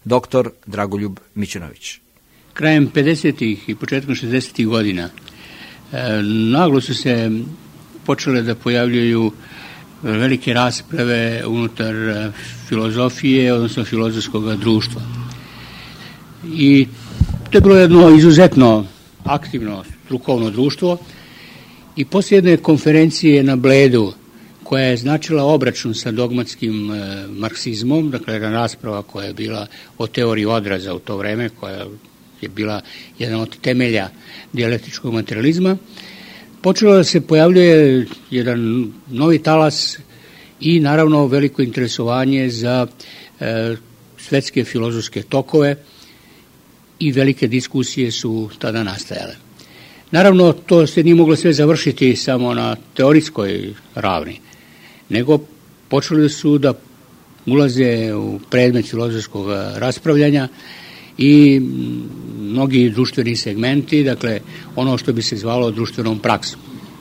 dr. Dragoljub Mićunović. Krajem 50. i početkom 60. godina naglo su se počele da pojavljuju velike rasprave unutar filozofije, odnosno filozofskog društva. I to je bilo jedno izuzetno aktivno strukovno društvo i poslije jedne konferencije na Bledu, koja je značila obračun sa dogmatskim marksizmom, dakle jedna rasprava koja je bila o teoriji odraza u to vreme, koja je bila jedan od temelja dijalektičkog materializma, počelo da se pojavljuje jedan novi talas i naravno veliko interesovanje za svetske filozofske tokove i velike diskusije su tada nastajale. Naravno, to se nije moglo sve završiti samo na teorijskoj ravni, nego počeli su da ulaze u predmet filozofskog raspravljanja i mnogi društveni segmenti, dakle ono što bi se zvalo društvenom praksom.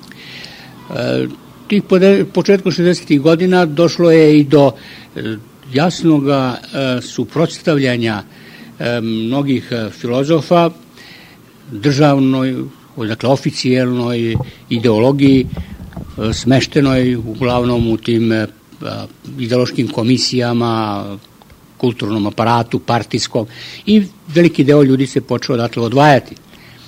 Tih početkom 60. godina došlo je i do jasnog suprotstavljanja mnogih filozofa državnoj, dakle oficijelnoj ideologiji smeštenoj uglavnom u tim ideološkim komisijama, kulturnom aparatu, partijskom, i veliki deo ljudi se počeo odatle odvajati.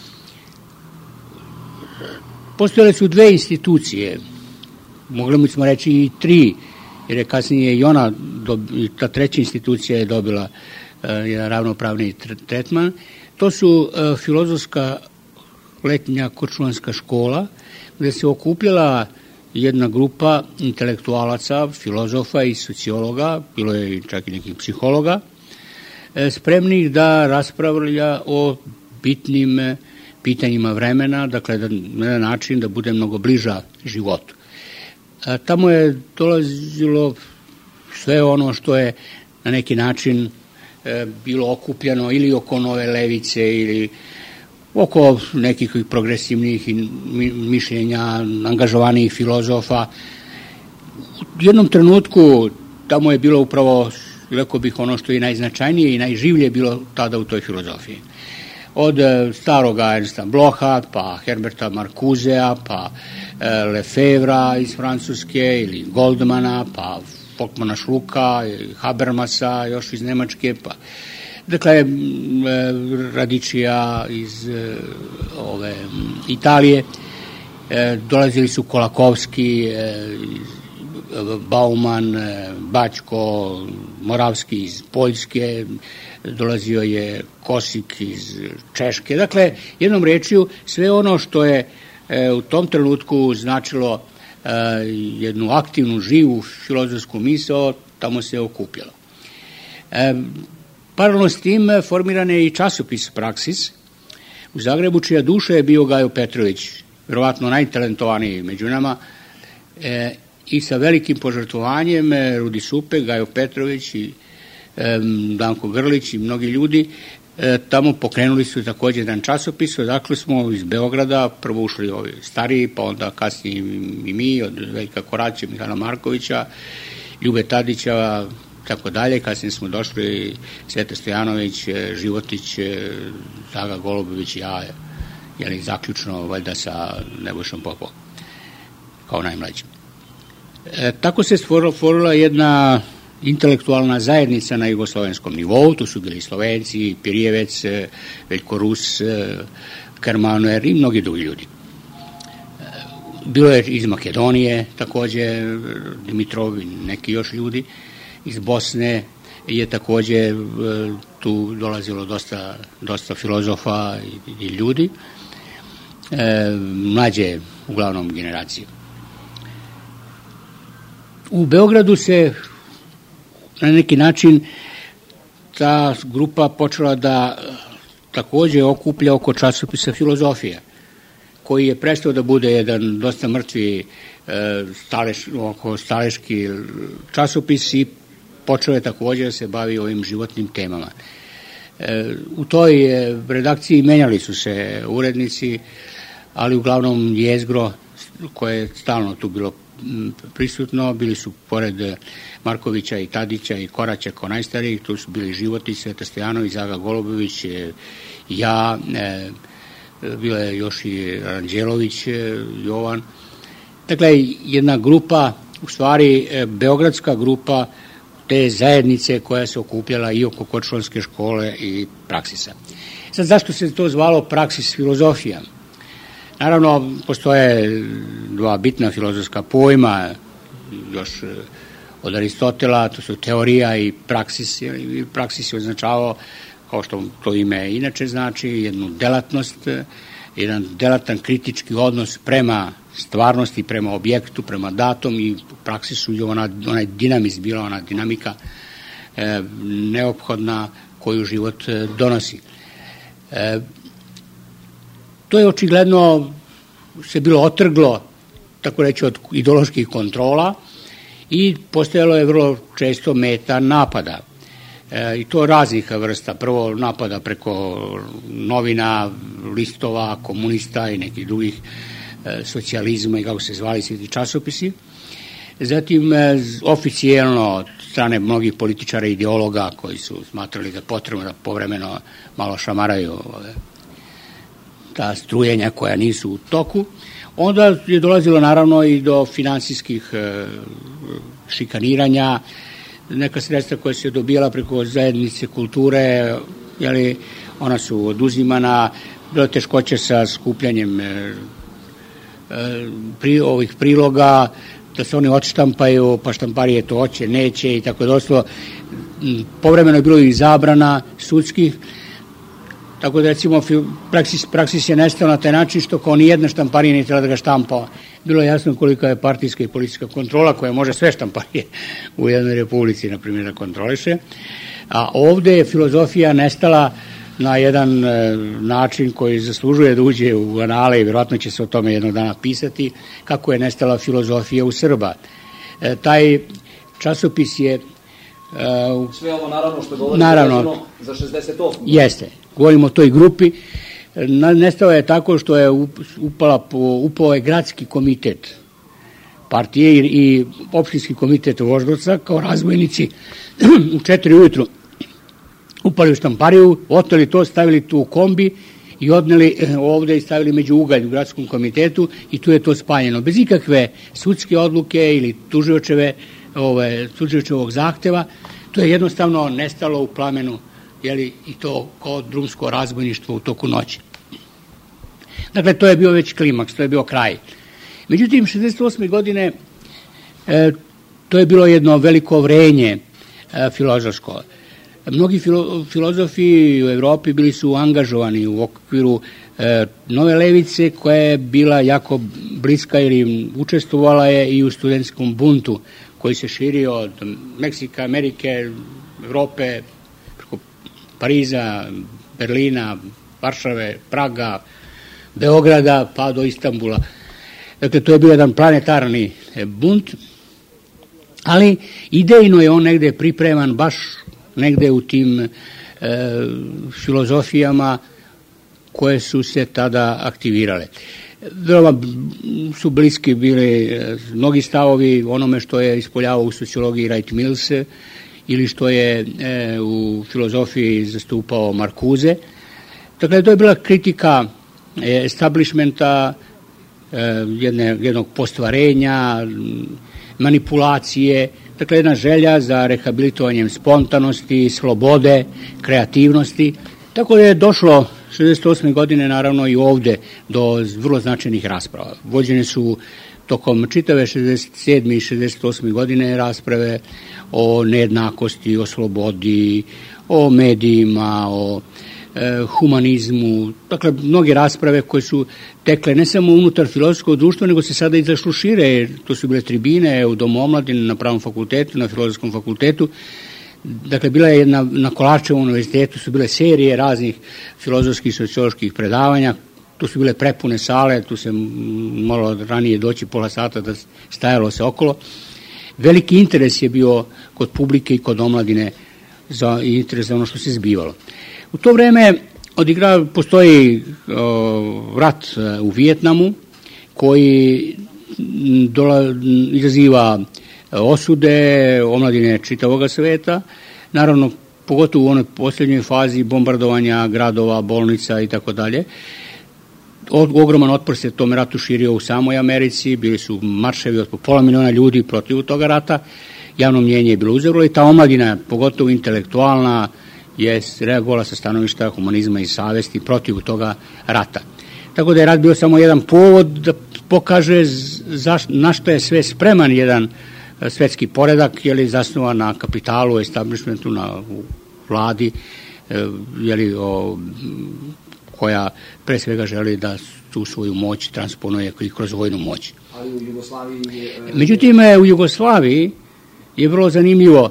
Postojale su dve institucije, mogli smo reći i tri, jer je kasnije i ona, ta treća institucija je dobila jedan ravnopravni tretman. To su filozofska letnja korčulanska škola, gde se okupljala jedna grupa intelektualaca, filozofa i sociologa, bilo je čak i nekih psihologa, spremnih da raspravlja o bitnim pitanjima vremena, dakle na jedan način da bude mnogo bliža životu. Tamo je dolazilo sve ono što je na neki način bilo okupljeno ili oko nove levice ili oko nekih progresivnih mišljenja, angažovanih filozofa. U jednom trenutku tamo je bilo upravo, rekao bih, ono što je najznačajnije i najživlje bilo tada u toj filozofiji. Od staroga Ernsta Blocha, pa Herberta Marcusea, pa Lefevra iz Francuske ili Goldmana, pa Folkmana Schlucka, Habermasa još iz Nemačke, pa dakle Radičija iz Italije, dolazili su Kolakovski, Bauman, Bačko, Moravski iz Poljske, dolazio je Kosik iz Češke. Dakle, jednom rečju, sve ono što je u tom trenutku značilo jednu aktivnu, živu filozofsku misao, tamo se okupljalo. Paralelno s tim formiran je i časopis Praksis u Zagrebu, čija duša je bio Gajo Petrović, vjerovatno najtalentovaniji među nama, i sa velikim požrtvovanjem Rudi Supe, Gajo Petrović i Danko Grlić i mnogi ljudi tamo pokrenuli su također jedan časopis. Odakle smo iz Beograda prvo ušli ovi stariji, pa onda kasnije i mi, od Veljka Koraća, Mihajla Markovića, Ljube Tadića, tako dalje. Kasnije smo došli Sveta Stojanović, Životić, Zaga Golubović i ja, jeli zaključno valjda sa Nebojšom Popovom kao najmlađim. Tako se stvorila jedna intelektualna zajednica na jugoslovenskom nivou. Tu su bili Slovenci, Pirijevec, Veljko Rus, Kermanuer i mnogi drugi ljudi. Bilo je iz Makedonije također, Dimitrov i neki još ljudi. Iz Bosne je također tu dolazilo dosta filozofa i ljudi, mlađe uglavnom generacije. U Beogradu se na neki način ta grupa počela da također okuplja oko časopisa Filozofija, koji je prestao da bude jedan dosta mrtvi staleški časopis i počeo je također da se bavi ovim životnim temama. U toj redakciji menjali su se urednici, ali uglavnom jezgro koje je stalno tu bilo prisutno, bili su pored Markovića i Tadića i Koraća kao najstarijih, tu su bili Životić, Sveta Stojanović, Zaga Golubović, ja, bila je još i Ranđelović, Jovan. Dakle, jedna grupa, u stvari beogradska grupa te zajednice koja se okupljala i oko Kočulanske škole i Praksisa. Sad, zašto se to zvalo Praksis filozofija? Naravno, postoje dva bitna filozofska pojma, još od Aristotela, to su teorija i praksis. I praksis je označavao, kao što to ime inače znači, jednu delatnost, jedan delatan kritički odnos prema stvarnosti, prema objektu, prema datom, i u praksisu je onaj dinamizm, bila ona dinamika neophodna koju život donosi. To je očigledno se bilo otrglo, tako reći, od ideoloških kontrola i postojalo je vrlo često meta napada. I to raznih vrsta. Prvo napada preko novina, listova, komunista i nekih drugih, socijalizma i kako se zvali svi ti časopisi. Zatim oficijelno od strane mnogih političara i ideologa koji su smatrali da potrebno da povremeno malo šamaraju ta strujenja koja nisu u toku. Onda je dolazilo naravno i do finansijskih šikaniranja, neka sredstva koja se dobijala preko zajednice kulture, ona su oduzimana, bilo teškoće sa skupljanjem ovih priloga, da se oni odštampaju, pa štamparije to hoće, neće i tako dosta. Povremeno je bilo i zabrana sudskih, tako da recimo praksis je nestao na taj način što kao nijedna štamparija nije trebala da ga štampa. Bilo je jasno kolika je partijska i policijska kontrola koja može sve štamparije u jednoj republici, na primjer, da kontroliše. A ovde je filozofija nestala na jedan način koji zaslužuje da uđe u anale i vjerojatno će se o tome jednog dana pisati, kako je nestala filozofija u Srba. Taj časopis je... Sve ovo naravno što govorimo za 68. Jeste, govorimo o toj grupi. Nestao je tako što je upao je gradski komitet partije i opštinski komitet Voždovca kao razbojnici u 4 ujutru upali u štampariju, oteli to, stavili tu u kombi i odneli ovde i stavili među ugalj u gradskom komitetu i tu je to spaljeno. Bez ikakve sudske odluke ili tužiočevog zahteva, to je jednostavno nestalo u plamenu, i to kao drumsko razbojništvo u toku noći. Dakle, to je bio već klimaks, to je bio kraj. Međutim, 68. godine to je bilo jedno veliko vrenje filozofsko. Mnogi filozofi u Evropi bili su angažovani u okviru nove levice koja je bila jako bliska ili učestvovala je i u studentskom buntu koji se širio od Meksika, Amerike, Evrope, preko Pariza, Berlina, Varšave, Praga, Beograda pa do Istanbula. Dakle, to je bio jedan planetarni bunt, ali idejno je on negde pripreman baš negde u tim filozofijama koje su se tada aktivirale. Veoma su bliski bili mnogi stavovi onome što je ispoljavao u sociologiji Wright Mills ili što je u filozofiji zastupao Marcuse. Dakle, to je bila kritika establishmenta, jednog postvarenja, manipulacije, dakle jedna želja za rehabilitovanjem spontanosti, slobode, kreativnosti. Tako da je došlo 68. godine naravno i ovde do vrlo značajnih rasprava. Vođene su tokom čitave 67. i 68. godine rasprave o nejednakosti, o slobodi, o medijima, o humanizmu, dakle mnoge rasprave koje su tekle ne samo unutar filozofskog društva, nego se sada izašlo šire. To su bile tribine u Domu omladine, na Pravnom fakultetu, na Filozofskom fakultetu. Dakle, bila je na Kolarčevom univerzitetu su bile serije raznih filozofskih i socioloških predavanja. Tu su bile prepune sale, tu se moralo ranije doći pola sata da stajalo se okolo. Veliki interes je bio kod publike i kod omladine za interes za ono što se zbivalo. U to vreme postoji rat u Vijetnamu koji izaziva osude omladine čitavog sveta, naravno pogotovo u onoj posljednjoj fazi bombardovanja gradova, bolnica i tako dalje. Ogroman otpor se tome ratu širio u samoj Americi, bili su marševi od pola miliona ljudi protiv toga rata, javno mnjenje je bilo uzorilo i ta omladina, pogotovo intelektualna, je reagovala sa stanovišta humanizma i savesti protiv toga rata. Tako da je rat bio samo jedan povod da pokaže na što je sve spreman jedan svetski poredak, je li zasnovan na kapitalu, establishmentu, na vladi, je li koja pre svega želi da tu svoju moć transponuje i kroz vojnu moć. Ali u Jugoslaviji Međutim, u Jugoslaviji je vrlo zanimljivo.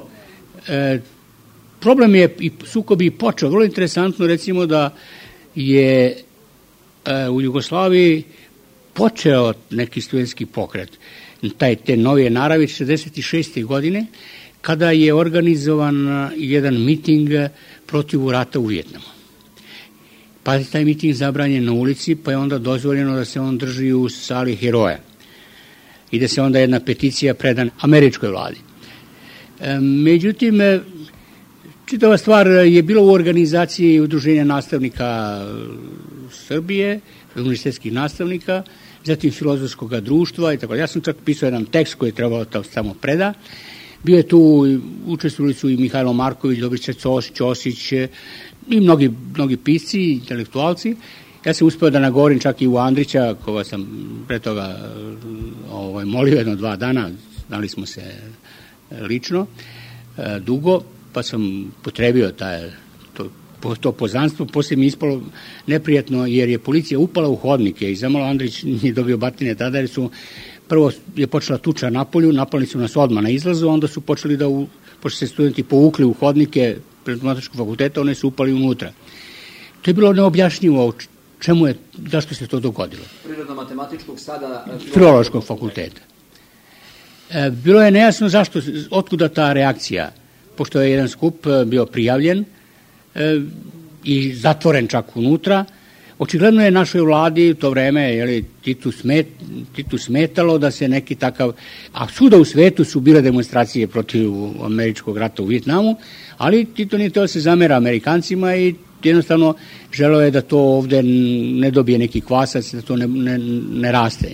Problem je i sukob i počeo. Vrlo interesantno, recimo, da je u Jugoslaviji počeo neki studentski pokret, te novije naravi 66. godine, kada je organizovan jedan miting protiv rata u Vijetnamu. Pa je taj miting zabranjen na ulici, pa je onda dozvoljeno da se on drži u sali heroja i da se onda jedna peticija predan američkoj vladi. Međutim, čitava stvar je bila u organizaciji Udruženja nastavnika Srbije, univerzitetskih nastavnika, zatim Filozofskog društva i tako. Ja sam čak pisao jedan tekst koji je trebalo da samo preda. Bio je tu, učestvovali su i Mihajlo Marković, Dobrica Ćosić i mnogi pisci, intelektualci. Ja sam uspeo da nagovorim čak i u Andrića, koga sam pre toga molio 1-2 dana, znali smo se lično, dugo, pa sam potrebio to poznanstvo. Poslije mi je ispalo neprijatno jer je policija upala u hodnike i zamalo Andrić nije dobio batine tada jer prvo je počela tuča na polju, napali su nas odmah na izlazu, onda su počeli pošto se studenti povukli u hodnike pred Matematičkog fakulteta, one su upali unutra. To je bilo neobjašnjivo zašto se to dogodilo. Prirodno-matematičkog, sada Filološkog fakulteta. Bilo je nejasno otkuda ta reakcija, pošto je jedan skup bio prijavljen i zatvoren čak unutra. Očigledno je našoj vladi u to vreme Titu smetalo da se neki takav, a svuda u svetu su bile demonstracije protiv američkog rata u Vijetnamu, ali Tito nije teo da se zamera Amerikancima i jednostavno želeo je da to ovde ne dobije neki kvasac, da to ne raste.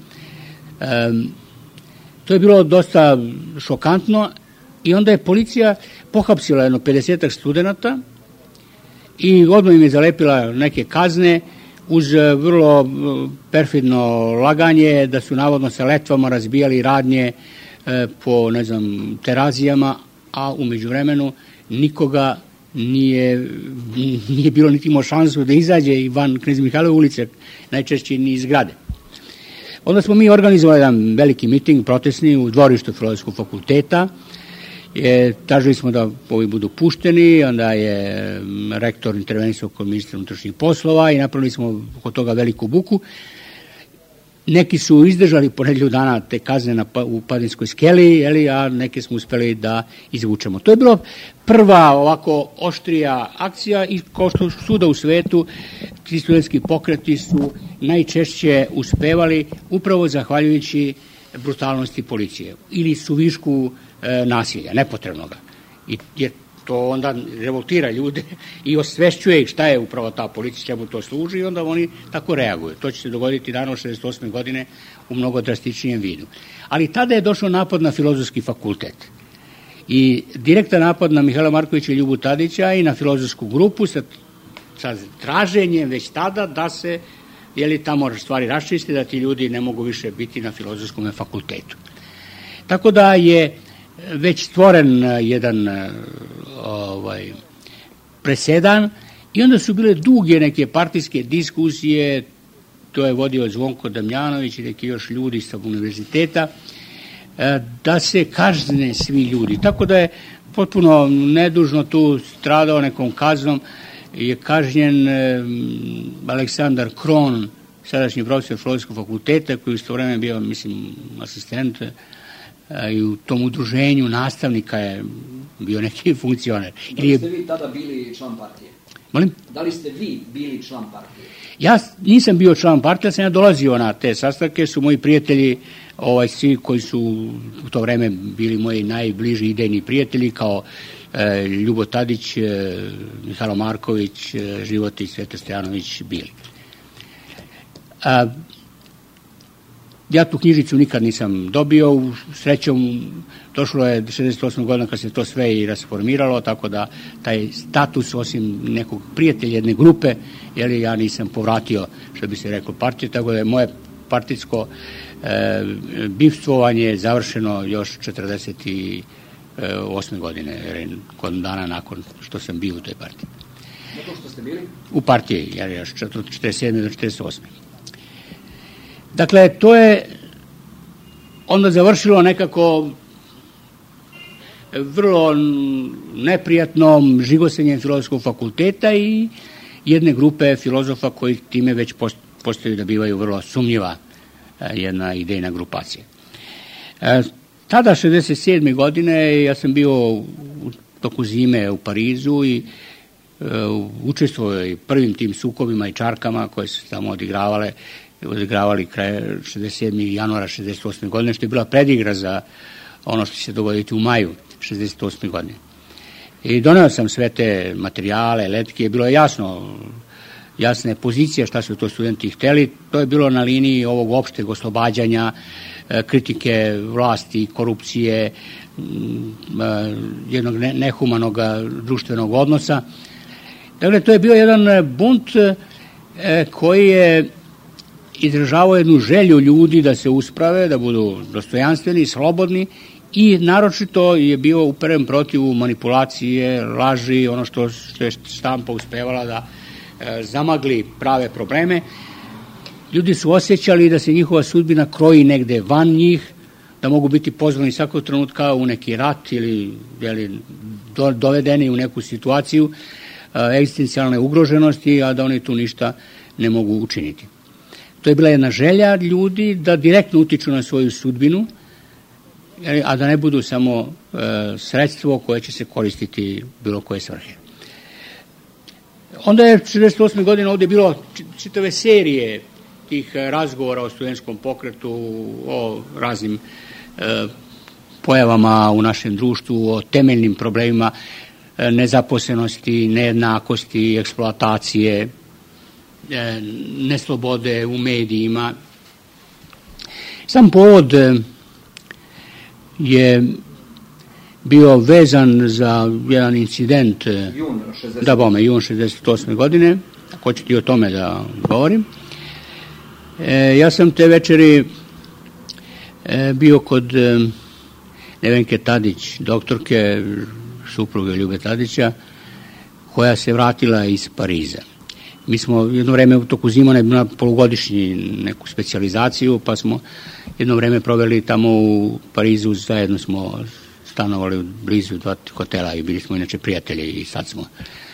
To je bilo dosta šokantno i onda je policija pohapsila jedno 50 studenata i odmah im je zalepila neke kazne uz vrlo perfidno laganje da su navodno sa letvama razbijali radnje po, terazijama, a u međuvremenu nikoga nije bilo niti imao šansu da izađe i van Knez Mihajlove ulice, najčešće ni iz zgrade. Onda smo mi organizovali jedan veliki miting protestni u dvorištu Filozofskog fakulteta. Tražili smo da ovi budu pušteni, onda je rektor intervenisao kod ministra unutrašnjih poslova i napravili smo oko toga veliku buku. Neki su izdržali po nedelju dana te kazne u Padinskoj skeli, a neke smo uspeli da izvučemo. To je bilo prva ovako oštrija akcija i kao što svuda u svetu ti studentski pokreti su najčešće uspevali upravo zahvaljujući brutalnosti policije ili suvišku nasilja, nepotrebnoga. Jer to onda revoltira ljude i osvešćuje ih šta je upravo ta policija, čemu to služi i onda oni tako reaguju. To će se dogoditi naravno 68. godine u mnogo drastičnijem vidu. Ali tada je došao napad na Filozofski fakultet i direktan napad na Mihajla Markovića i Ljubu Tadića i na filozofsku grupu sa traženjem već tada da se tamo stvari raščiste, da ti ljudi ne mogu više biti na Filozofskom fakultetu. Tako da je već stvoren jedan presedan i onda su bile duge neke partijske diskusije, to je vodio Zvonko Damjanović i neki još ljudi sa univerziteta, da se kazne svi ljudi. Tako da je potpuno nedužno tu stradao nekom kaznom, je kažnjen Aleksandar Kron, sadašnji profesor Filozofskog fakulteta, koji u isto vreme bio, asistent i u tom udruženju nastavnika je bio neki funkcioner. Da li ste vi tada bili član partije? Molim? Da li ste vi bili član partije? Ja nisam bio član partije, sam ja dolazio na te sastanke, su moji prijatelji, svi koji su u to vreme bili moji najbliži idejni prijatelji, kao Ljubo Tadić, Mihajlo Marković, Životić, Sveta Stojanović bili. Ja tu knjižicu nikad nisam dobio, srećom došlo je 68. godina kad se to sve i rasformiralo, tako da taj status, osim nekog prijatelja jedne grupe, ja nisam povratio, što bi se reklo, partiju, tako da je moje partijsko bivstvovanje završeno još 48. godine, godinu dana nakon što sam bio u toj partiji. Na to što ste bili? U partiji, još 47. do 48. Dakle, to je onda završilo nekako vrlo neprijatnom žigosenjem Filozofskog fakulteta i jedne grupe filozofa koji time već postaju da bivaju vrlo sumnjiva jedna idejna grupacija. Tada, 67. godine, ja sam bio u toku zime u Parizu i učestvovao i prvim tim sukobima i čarkama koje su tamo odigravali kraje 67. januara 68. godine, što je bila predigra za ono što će se dogoditi u maju 68. godine. I doneo sam sve te materijale, letke, je bilo jasne pozicije šta su to studenti hteli. To je bilo na liniji ovog opšteg oslobađanja, kritike vlasti, korupcije, jednog nehumanog društvenog odnosa. Dakle, to je bio jedan bunt koji je izražavao jednu želju ljudi da se usprave, da budu dostojanstveni, slobodni i naročito je bio uperen protiv manipulacije, laži, ono što je štampa uspevala da zamagli prave probleme. Ljudi su osjećali da se njihova sudbina kroji negde van njih, da mogu biti pozvani svakog trenutka u neki rat ili dovedeni u neku situaciju egzistencijalne ugroženosti, a da oni tu ništa ne mogu učiniti. To je bila jedna želja ljudi da direktno utiču na svoju sudbinu, a da ne budu samo sredstvo koje će se koristiti bilo koje svrhe. Onda je 68. godine ovdje bilo čitave serije tih razgovora o studentskom pokretu, o raznim pojavama u našem društvu, o temeljnim problemima nezaposlenosti, nejednakosti, eksploatacije, neslobode u medijima. Sam povod je bio vezan za jedan incident jun 68. godine, ako ćete i o tome da govorim. Ja sam te večeri bio kod Nevenke Tadić, doktorke, supruge Ljube Tadića, koja se vratila iz Pariza. Mi smo jedno vreme u toku zima na polugodišnji neku specijalizaciju, pa smo jedno vreme proveli tamo u Parizu, zajedno smo stanovali blizu dva hotela i bili smo inače prijatelji i sad smo.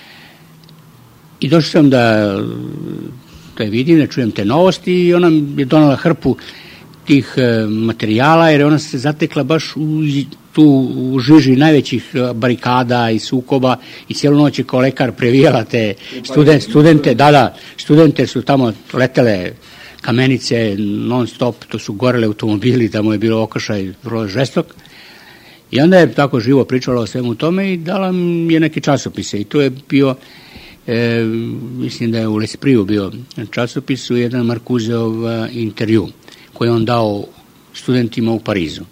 I došao sam da je vidim, da čujem te novosti i ona je donala hrpu tih materijala, jer ona se zatekla baš u žiži najvećih barikada i sukoba i cijelu noć je kao lekar previjala te studente, studente su tamo letele kamenice non stop, to su gorele automobili, tamo je bilo okršaj vrlo žestok. I onda je tako živo pričala o svemu tome i dala mi je neke časopise i to je bio, mislim da je u L'Espritu bio časopis, u jedan Markuzeov intervju koji je on dao studentima u Parizu.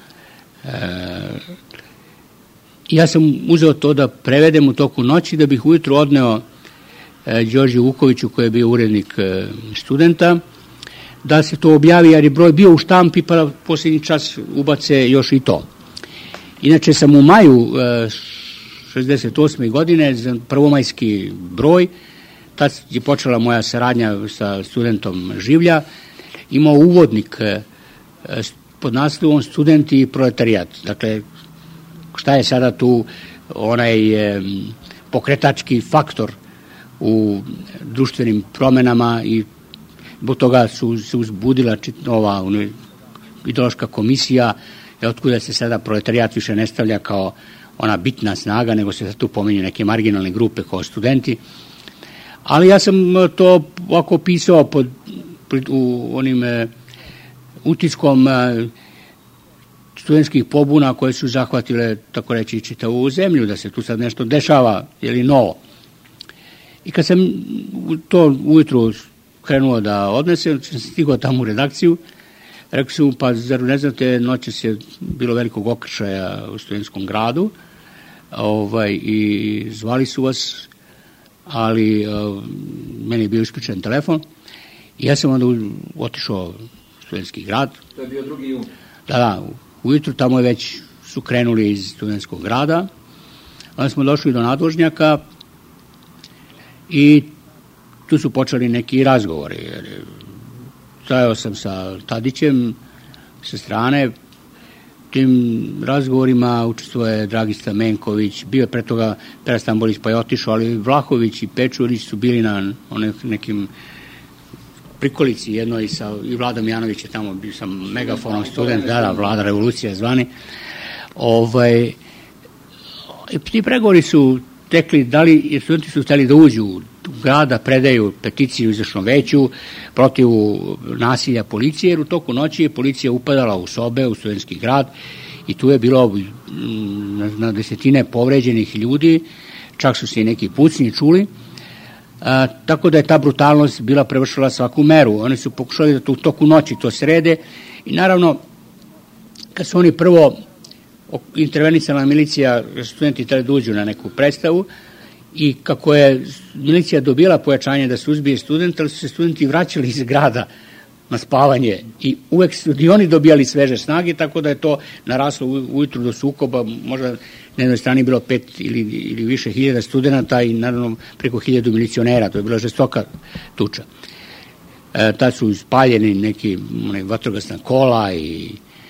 Ja sam uzeo to da prevedem u toku noći, da bih ujutro odneo Đorđu Vukoviću, koji je bio urednik studenta, da se to objavi, jer je broj bio u štampi, pa posljednji čas ubace još i to. Inače sam u maju 68. godine za prvomajski broj, tad je počela moja saradnja sa studentom Življa, imao uvodnik pod naslovom Studenti i proletarijat. Dakle, šta je sada tu onaj pokretački faktor u društvenim promenama i zbog toga su se uzbudila ova ideološka komisija, otkuda se sada proletarijat više ne stavlja kao ona bitna snaga, nego se tu pominju neke marginalne grupe kao studenti. Ali ja sam to ovako pisao u onim utiskom studentskih pobuna koje su zahvatile, tako reći, čitavu zemlju, da se tu sad nešto dešava, ili novo. I kad sam to ujutru krenuo da odnesem, sam stigao tamo u redakciju, rekao sam, pa zar ne znate, noćas je bilo velikog okršaja u studentskom gradu, i zvali su vas, ali meni je bio isključen telefon i ja sam onda otišao u studentski grad. To je bio 2. jun. Da, ujutru tamo je već su krenuli iz studentskog grada, onda smo došli do nadvožnjaka i tu su počeli neki razgovori. Stajao sam sa Tadićem sa strane, tim razgovorima učestvuje Dragica Menković, bio je pre toga Pera Stambolić pa je otišao, ali Vlahović i Pečurić su bili na nekim prikolici jednoj i Vlada Mijanović je tamo, bio sam megafonom student, Vlada revolucija zvani. Ti pregovori su tekli, jer studenti su hteli da uđu u grada, predaju peticiju izvršnom veću protiv nasilja policije, jer u toku noći je policija upadala u sobe, u studentski grad i tu je bilo na desetine povređenih ljudi, čak su se i neki pucnji čuli, tako da je ta brutalnost bila prevršila svaku meru. Oni su pokušali da u toku noći to srede i naravno kad su oni prvo intervenisala milicija, studenti trebali da uđu na neku predstavu i kako je milicija dobila pojačanje da se uzbije studenta, ali su se studenti vraćali iz grada na spavanje i uvek su i oni dobijali sveže snage, tako da je to naraslo ujutru do sukoba, možda na jednoj strani bilo 5 ili više hiljada studenta i naravno preko 1000 milicionera, to je bila žestoka tuča. Tad su ispaljeni neki vatrogasna kola i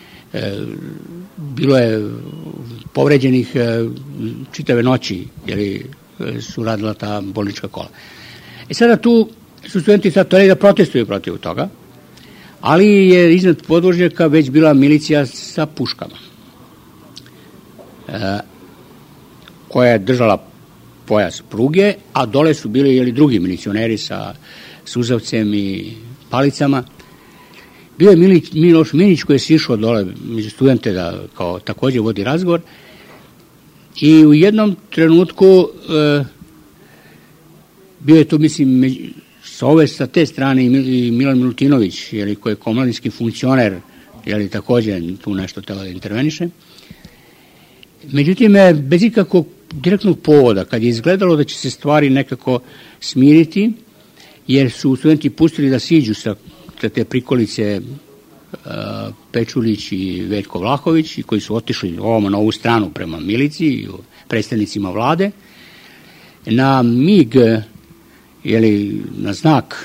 bilo je povređenih čitave noći, jer su radila ta bolnička kola. Sada tu su studenti hteli da protestuju protiv toga, ali je iznad podvožnjaka već bila milicija sa puškama, koja je držala pojas pruge, a dole su bili drugi milicioneri sa suzavcem i palicama. Bio je Miloš Minić koji je sišao dole među studente da kao takođe vodi razgovor i u jednom trenutku bio je to, mislim, sa te strane i Milan Milutinović, koji je komladinski funkcioner, takođe tu nešto tela da interveniše. Međutim, bez ikakvog direktnog povoda, kad je izgledalo da će se stvari nekako smiriti, jer su studenti pustili da siđu sa te prikolice Pečulić i Veljko Vlahović, koji su otišli na ovu stranu prema miliciji i predstavnicima vlade, na mig, na znak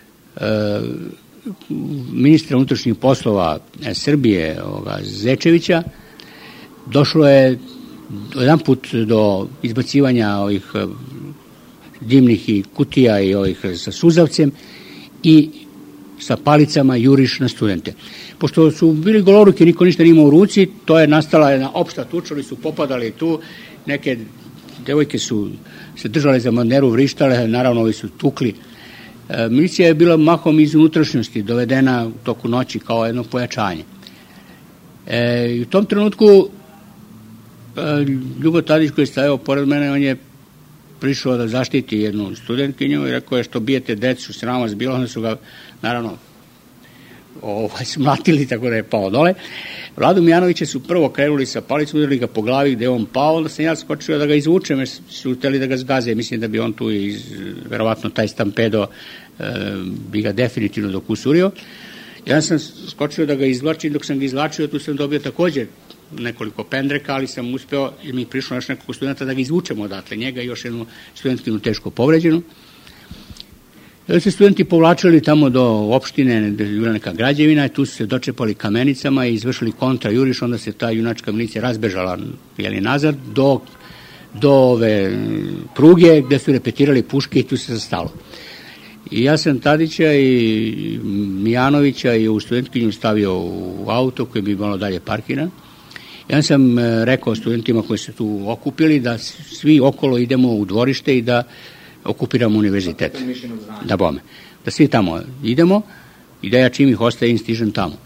ministra unutrašnjih poslova Srbije, Zečevića, došlo je jedan put do izbacivanja ovih dimnih i kutija i ovih sa suzavcem i sa palicama juriš na studente. Pošto su bili goloruki, niko ništa nije imao u ruci, to je nastala jedna opšta tuča, oni su popadali tu, neke devojke su se držale za manderu, vrištale, naravno ovi su tukli. Milicija je bila mahom iz unutrašnjosti, dovedena u toku noći kao jedno pojačanje. I u tom trenutku Ljubo Tadić koji je stajao pored mene, on je prišao da zaštiti jednu studentkinju i rekao je što bijete decu, sram vas bilo, onda su ga naravno smlatili tako da je pao dole. Vladu Mijanovića su prvo krenuli sa palicom, udarili ga po glavi gde je on pao, onda sam ja skočio da ga izvučem jer su hteli da ga zgaze, mislim da bi on tu verovatno taj stampedo bi ga definitivno dokusurio. Ja sam skočio da ga izvlačim, dok sam ga izvlačio tu sam dobio takođe nekoliko pendreka, ali sam uspeo, jer mi je prišlo još nekoliko studenta da ga izvučemo odatle, njega i još jednu studentkinu teško povređenu. Da se studenti povlačili tamo do opštine, gde je bila neka građevina, i tu su se dočepali kamenicama i izvršili kontra juriš, onda se ta junačka milicija razbežala nazad do ove pruge gde su repetirali puške i tu se zastalo. I ja sam Tadića i Mijanovića i u studentkinju stavio u auto koji bi malo dalje parkiran. Ja sam rekao studentima koji se tu okupili da svi okolo idemo u dvorište i da okupiramo univerzitet. Da bome. Da svi tamo idemo i da ja čim ih ostajem stižem tamo.